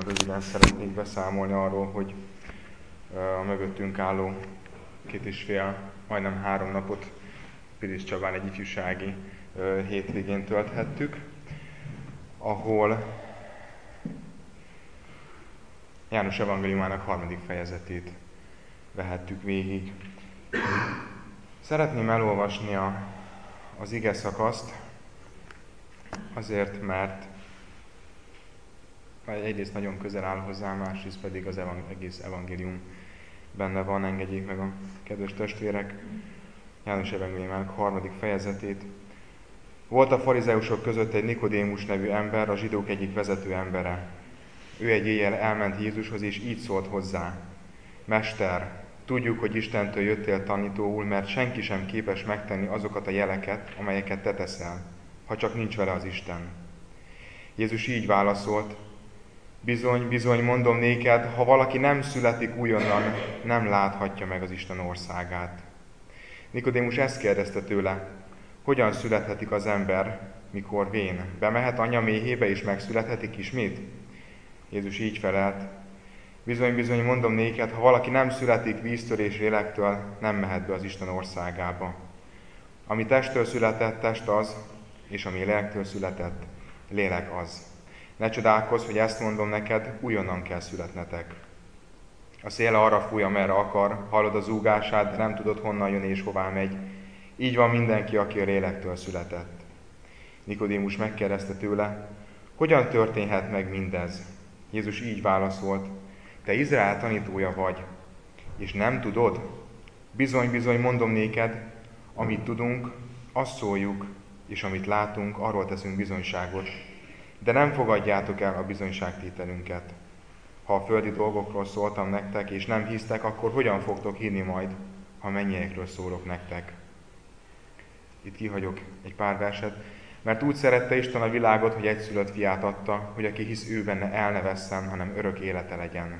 röviden szeretnék beszámolni arról, hogy a mögöttünk álló 2,5, majdnem 3 napot Pilis Csabán egy ifjúsági hétvégén tölthettük, ahol János evangéliumának 3. fejezetét vehettük végig. Szeretném elolvasni az ige szakaszt, azért, mert egyrészt nagyon közel áll hozzám, másrészt pedig az egész evangélium benne van. Engedjék meg a kedves testvérek János evangéliumának 3. fejezetét. Volt a farizeusok között egy Nikodémus nevű ember, a zsidók egyik vezető embere. Ő egy éjjel elment Jézushoz, és így szólt hozzá: Mester, tudjuk, hogy Istentől jöttél tanítóul, mert senki sem képes megtenni azokat a jeleket, amelyeket te teszel, ha csak nincs vele az Isten. Jézus így válaszolt: Bizony, bizony, mondom néked, ha valaki nem születik újonnan, nem láthatja meg az Isten országát. Nikodémus ezt kérdezte tőle: Hogyan születhetik az ember, mikor vén? Bemehet anya méhébe, és megszülethetik ismét? Jézus így felelt: Bizony, bizony, mondom néked, ha valaki nem születik víztől és lélektől, nem mehet be az Isten országába. Ami testtől született, test az, és ami lélektől született, lélek az. Ne csodálkozz, hogy ezt mondom neked, újonnan kell születnetek. A szél arra fúj, amerre akar, hallod a zúgását, de nem tudod, honnan jön és hová megy. Így van mindenki, aki a lélektől született. Nikodémus megkérdezte tőle: Hogyan történhet meg mindez? Jézus így válaszolt: Te Izrael tanítója vagy, és nem tudod? Bizony, bizony, mondom néked, amit tudunk, azt szóljuk, és amit látunk, arról teszünk bizonyságot. De nem fogadjátok el a bizonyságtételünket. Ha a földi dolgokról szóltam nektek, és nem hisztek, akkor hogyan fogtok hinni majd, ha mennyiekről szólok nektek? Itt kihagyok egy pár verset. Mert úgy szerette Isten a világot, hogy egyszülött fiát adta, hogy aki hisz ő benne, el ne vesszen, hanem örök élete legyen.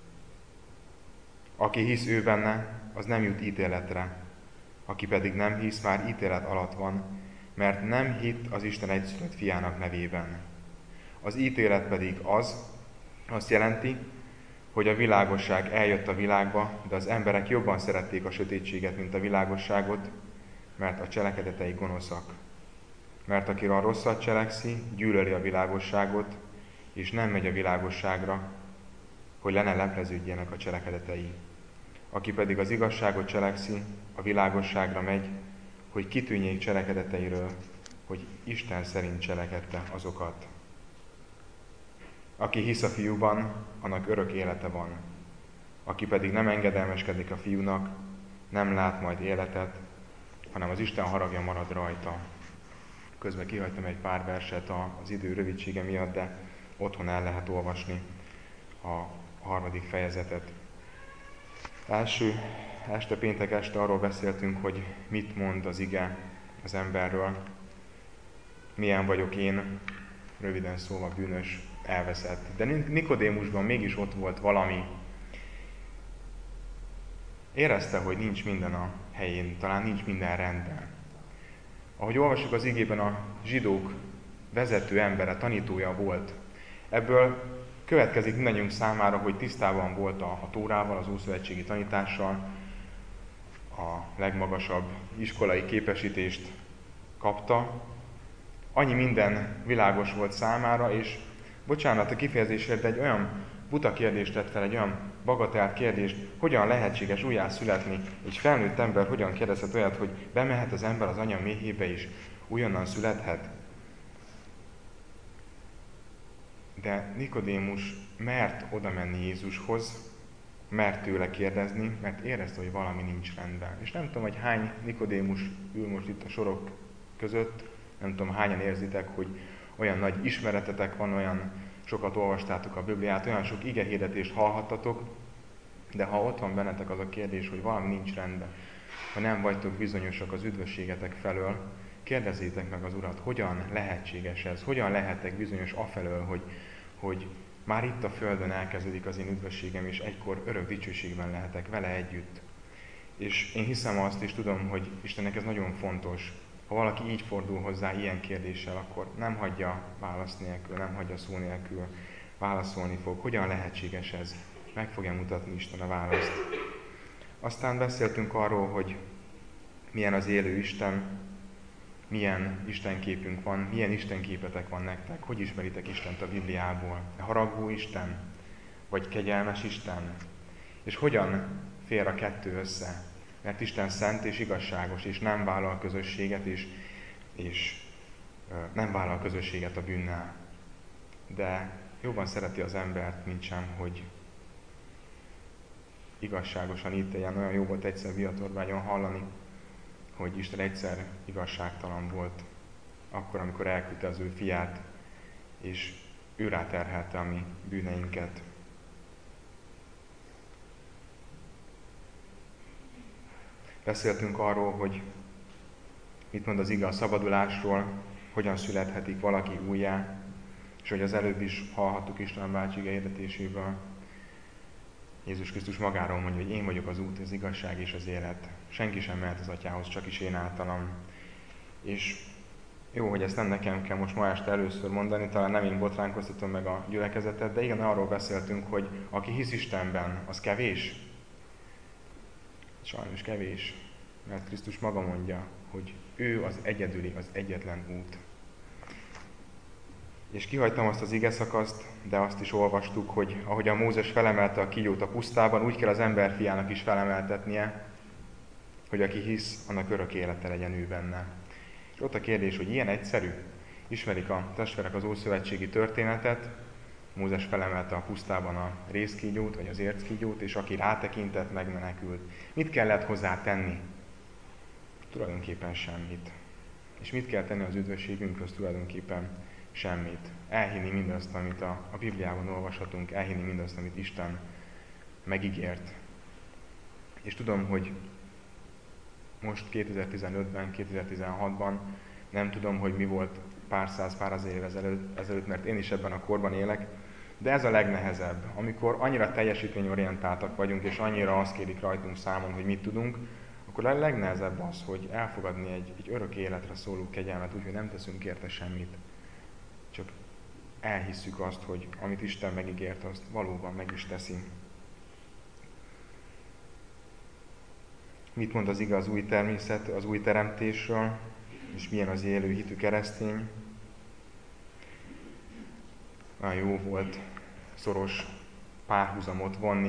Aki hisz ő benne, az nem jut ítéletre. Aki pedig nem hisz, már ítélet alatt van, mert nem hitt az Isten egyszülött fiának nevében. Az ítélet pedig azt jelenti, hogy a világosság eljött a világba, de az emberek jobban szerették a sötétséget, mint a világosságot, mert a cselekedetei gonoszak. Mert aki a rosszat cselekszi, gyűlöli a világosságot, és nem megy a világosságra, hogy le ne lepleződjenek a cselekedetei. Aki pedig az igazságot cselekszi, a világosságra megy, hogy kitűnjék cselekedeteiről, hogy Isten szerint cselekedte azokat. Aki hisz a Fiúban, annak örök élete van. Aki pedig nem engedelmeskedik a Fiúnak, nem lát majd életet, hanem az Isten haragja marad rajta. Közben kihagytam egy pár verset az idő rövidsége miatt, de otthon el lehet olvasni a 3. fejezetet. Péntek este arról beszéltünk, hogy mit mond az ige az emberről. Milyen vagyok én, röviden szólva bűnös, elveszett. De Nikodémusban mégis ott volt valami. Érezte, hogy nincs minden a helyén, talán nincs minden rendben. Ahogy olvassuk az igében, a zsidók vezető embere, tanítója volt. Ebből következik mindannyiunk számára, hogy tisztában volt a Tórával, az ószövetségi tanítással, a legmagasabb iskolai képesítést kapta. Annyi minden világos volt számára, és bocsánat a kifejezésért, de egy olyan buta kérdést tett fel, egy olyan bagatált kérdést, hogyan lehetséges újjászületni. Egy felnőtt ember hogyan kérdezhet olyat, hogy bemehet az ember az anya méhébe is, újonnan születhet. De Nikodémus mert oda menni Jézushoz, mert tőle kérdezni, mert érezte, hogy valami nincs rendben. És nem tudom, hogy hány Nikodémus ül most itt a sorok között, nem tudom, hányan érzitek, hogy olyan nagy ismeretetek van, olyan sokat olvastátok a Bibliát, olyan sok igehirdetést hallhattatok, de ha ott van bennetek az a kérdés, hogy valami nincs rendben, ha nem vagytok bizonyosak az üdvösségetek felől, kérdezzétek meg az Urat, hogyan lehetséges ez, hogyan lehetek bizonyos afelől, hogy már itt a Földön elkezdődik az én üdvösségem, és egykor örök dicsőségben lehetek vele együtt. És én hiszem azt, és tudom, hogy Istennek ez nagyon fontos. Ha valaki így fordul hozzá ilyen kérdéssel, akkor nem hagyja válasz nélkül, nem hagyja szó nélkül, válaszolni fog. Hogyan lehetséges ez? Meg fogja mutatni Isten a választ. Aztán beszéltünk arról, hogy milyen az élő Isten, milyen istenképünk van, milyen istenképetek van nektek, hogy ismeritek Istent a Bibliából. Haragvó Isten, vagy kegyelmes Isten? És hogyan fér a kettő össze? Mert Isten szent és igazságos, és nem vállal közösséget, és nem vállal közösséget a bűnnel. De jobban szereti az embert, mint sem, hogy igazságosan ítéljen. Olyan jó volt egyszer Viatorvágyon hallani, hogy Isten egyszer igazságtalan volt, akkor, amikor elküldte az ő fiát, és ő ráterhelte a mi bűneinket. Beszéltünk arról, hogy mit mond az ige a szabadulásról, hogyan születhetik valaki újjá, és hogy az előbb is hallhattuk Isten bácsi ige hirdetéséből, Jézus Krisztus magáról mondja, hogy én vagyok az út, az igazság és az élet. Senki sem mehet az Atyához, csak is én általam. És jó, hogy ezt nem nekem kell most ma este először mondani, talán nem én botránkoztatom meg a gyülekezetet, de igen, arról beszéltünk, hogy aki hisz Istenben, az kevés. Sajnos kevés, mert Krisztus maga mondja, hogy ő az egyedüli, az egyetlen út. És kihagytam azt az igeszakaszt, de azt is olvastuk, hogy ahogy a Mózes felemelte a kígyót a pusztában, úgy kell az emberfiának is felemeltetnie, hogy aki hisz, annak örök élete legyen ő benne. És ott a kérdés, hogy ilyen egyszerű? Ismerik a testvérek az ószövetségi történetet, Mózes felemelte a pusztában a rézkígyót, vagy az érckígyót, és aki rátekintett, megmenekült. Mit kellett hozzá tenni? Tulajdonképpen semmit. És mit kell tenni az üdvösségünkhöz? Tulajdonképpen semmit. Elhinni mindazt, amit a Bibliában olvashatunk, elhinni mindazt, amit Isten megígért. És tudom, hogy most 2015-ben, 2016-ban nem tudom, hogy mi volt pár száz, pár ezer év ezelőtt, mert én is ebben a korban élek, de ez a legnehezebb. Amikor annyira teljesítményorientáltak vagyunk, és annyira azt kérik rajtunk számon, hogy mit tudunk, akkor a legnehezebb az, hogy elfogadni egy örök életre szóló kegyelmet, úgyhogy nem teszünk érte semmit. Csak elhisszük azt, hogy amit Isten megígért, azt valóban meg is teszi. Mit mond az ige az új természet, az új teremtésről, és milyen az élő hitű keresztény? Nagyon jó volt szoros párhuzamot vonni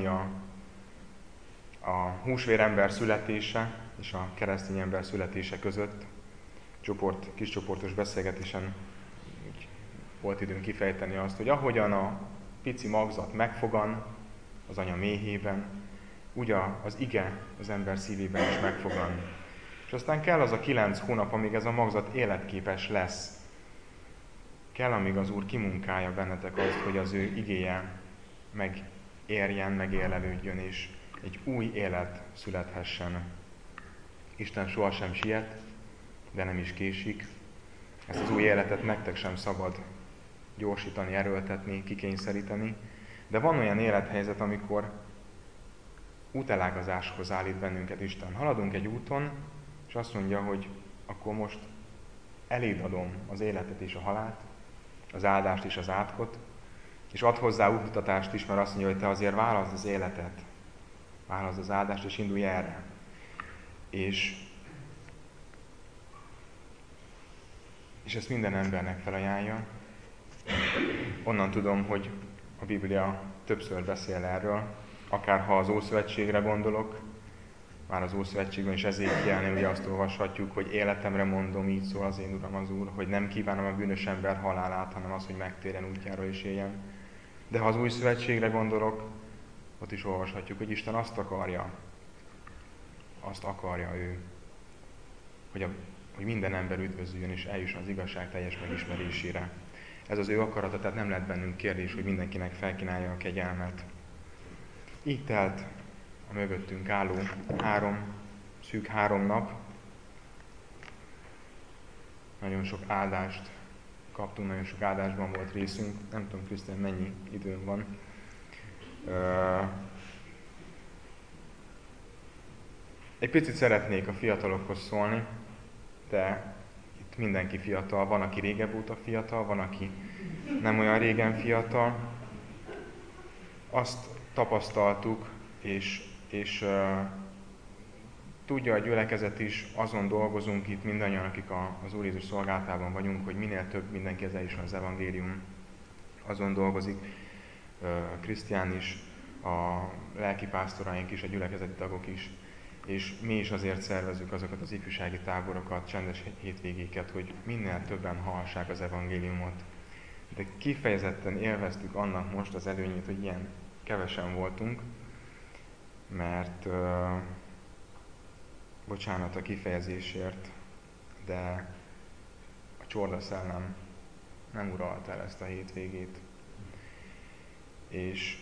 a húsvér ember születése és a keresztény ember születése között. Kiscsoportos beszélgetésen volt időnk kifejteni azt, hogy ahogyan a pici magzat megfogan az anya méhében, úgy az ige az ember szívében is megfogan. És aztán kell az a 9 hónap, amíg ez a magzat életképes lesz. Kell, amíg az Úr kimunkálja bennetek azt, hogy az ő igéje megérjen, megélelődjön, és egy új élet születhessen. Isten sohasem siet, de nem is késik. Ezt az új életet nektek sem szabad gyorsítani, erőltetni, kikényszeríteni. De van olyan élethelyzet, amikor útelágazáshoz állít bennünket Isten. Haladunk egy úton, és azt mondja, hogy akkor most eléd adom az életet és a halált, az áldást és az átkot, és ad hozzá útmutatást is, mert azt mondja, hogy te azért válaszd az életet, válaszd az áldást, és indulj erre. És ezt minden embernek felajánlja. Onnan tudom, hogy a Biblia többször beszél erről, akár ha az Ószövetségre gondolok, már az Ószövetségben is Ezékielnél ugye azt olvashatjuk, hogy életemre mondom, így szól az én Uram az Úr, hogy nem kívánom a bűnös ember halálát, hanem az, hogy megtérjen útjára és éljen. De ha az Új Szövetségre gondolok, ott is olvashatjuk, hogy Isten azt akarja ő, hogy minden ember üdvözüljön és eljusson az igazság teljes megismerésére. Ez az ő akarata, tehát nem lett bennünk kérdés, hogy mindenkinek felkínálja a kegyelmet. Így telt a mögöttünk álló szűk három nap. Nagyon sok áldást kaptunk, nagyon sok áldásban volt részünk. Nem tudom, Krisztián, mennyi időm van. Egy picit szeretnék a fiatalokhoz szólni, de itt mindenki fiatal. Van, aki régebb óta fiatal, van, aki nem olyan régen fiatal. azt tapasztaltuk, és tudja a gyülekezet is, azon dolgozunk itt mindannyian, akik az Úr Jézus szolgálatában vagyunk, hogy minél több mindenki eljusson az evangélium. Azon dolgozik Krisztián is, a lelkipásztoraink is, a gyülekezeti tagok is, és mi is azért szervezzük azokat az ifjúsági táborokat, csendes hétvégéket, hogy minél többen hallhassák az evangéliumot. De kifejezetten élveztük annak most az előnyét, hogy ilyen kevesen voltunk, mert bocsánat a kifejezésért, de a csordaszellem nem uralta el ezt a hétvégét. És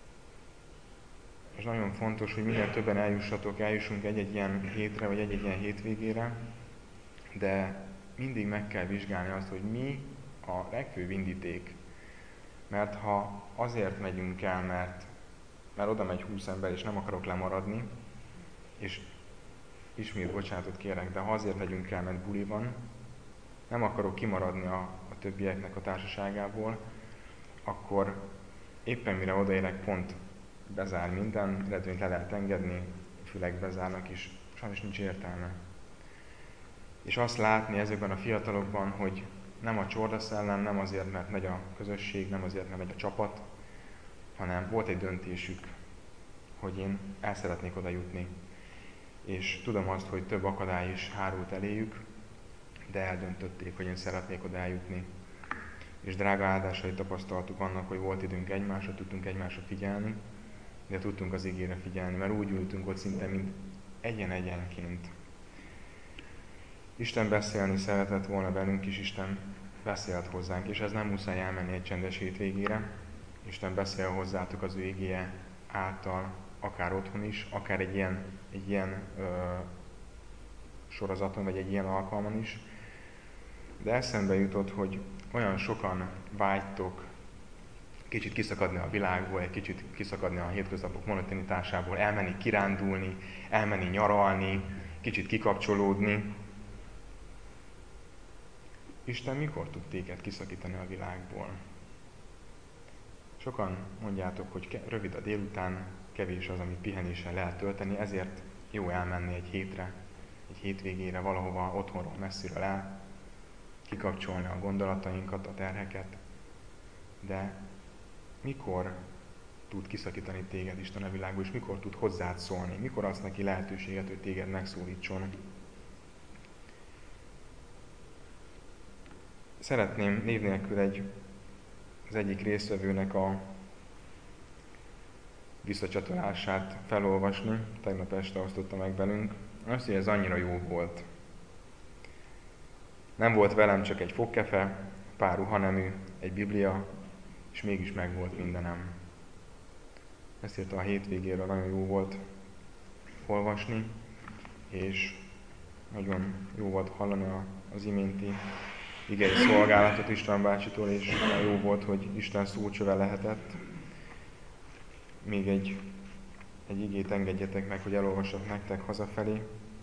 nagyon fontos, hogy minél többen eljussunk egy-egy ilyen hétre, vagy egy-egy ilyen hétvégére, de mindig meg kell vizsgálni azt, hogy mi a legfőbb indíték. Mert ha azért megyünk el, mert oda megy 20 ember, és nem akarok lemaradni, és ismét bocsánatot kérek, de ha azért megyünk el, mert buli van, nem akarok kimaradni a többieknek a társaságából, akkor éppen mire odaérek, pont bezár minden, illetve le lehet engedni, fülek bezárnak is, sajnos nincs értelme. És azt látni ezekben a fiatalokban, hogy nem a csordaszellem, nem azért, mert megy a közösség, nem azért, mert megy a csapat, hanem volt egy döntésük, hogy én el szeretnék oda jutni. És tudom azt, hogy több akadály is hárult eléjük, de eldöntötték, hogy én szeretnék oda eljutni. És drága áldásait tapasztaltuk annak, hogy volt időnk egymásra, tudtunk egymásra figyelni, de tudtunk az igére figyelni, mert úgy ültünk ott szinte, mint egyenként. Isten beszélni szeretett volna velünk is, Isten beszélt hozzánk, és ez nem muszáj elmenni egy csendes hétvégére. Isten beszél hozzátok az ő igéje által, akár otthon is, akár egy ilyen sorozaton, vagy egy ilyen alkalmon is. De eszembe jutott, hogy olyan sokan vágytok kicsit kiszakadni a világból, egy kicsit kiszakadni a hétköznapok monotonitásából, elmenni kirándulni, elmenni nyaralni, kicsit kikapcsolódni. Isten mikor tud téged kiszakítani a világból? Sokan mondjátok, hogy rövid a délután, kevés az, amit pihenéssel lehet tölteni, ezért jó elmenni egy hétre, egy hétvégére, valahova otthonról messziről el, kikapcsolni a gondolatainkat, a terheket. De mikor tud kiszakítani téged Isten a világból, és mikor tud hozzád szólni? Mikor adsz neki lehetőséget, hogy téged megszólítson? Szeretném név nélkül az egyik résztvevőnek a visszacsatolását felolvasni. Tegnap este osztotta meg velünk. Azt, hogy ez annyira jó volt. Nem volt velem csak egy fogkefe, pár ruhanemű, egy biblia, és mégis megvolt mindenem. Ezt írta a hétvégéről, nagyon jó volt olvasni, és nagyon jó volt hallani az iménti igei szolgálatot István bácsitól, és jó volt, hogy Isten szócsöve lehetett. Még egy igét engedjetek meg, hogy elolvassak nektek hazafelé.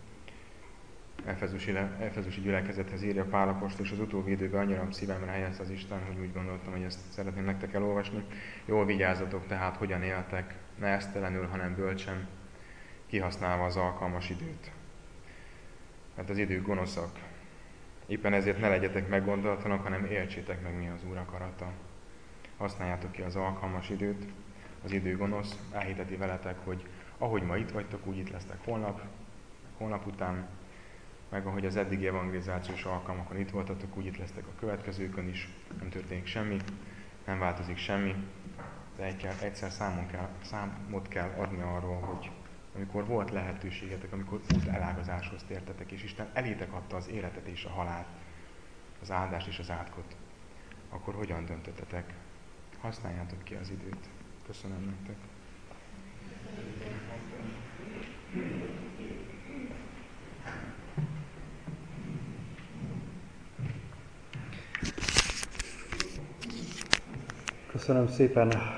Efezusi gyülekezethez írja Pál apostol, és az utóbbi időben annyira szívemre helyezte az Isten, hogy úgy gondoltam, hogy ezt szeretném nektek elolvasni. Jól vigyázzatok tehát, hogyan éltek, ne esztelenül, hanem bölcsen, kihasználva az alkalmas időt. Mert az idők gonoszak. Éppen ezért ne legyetek meggondolatlanok, hanem értsétek meg, mi az Úr akarata. Használjátok ki az alkalmas időt, az idő gonosz, elhiteti veletek, hogy ahogy ma itt vagytok, úgy itt lesztek holnap után, meg ahogy az eddigi evangelizációs alkalmakon itt voltatok, úgy itt lesztek a következőkön is, nem történik semmi, nem változik semmi, de egyszer számot kell adni arról, hogy amikor volt lehetőségetek, amikor út elágazáshoz tértetek, és Isten elétek adta az életet és a halált, az áldást és az átkot, akkor hogyan döntöttetek? Használjátok ki az időt. Köszönöm nektek. Köszönöm szépen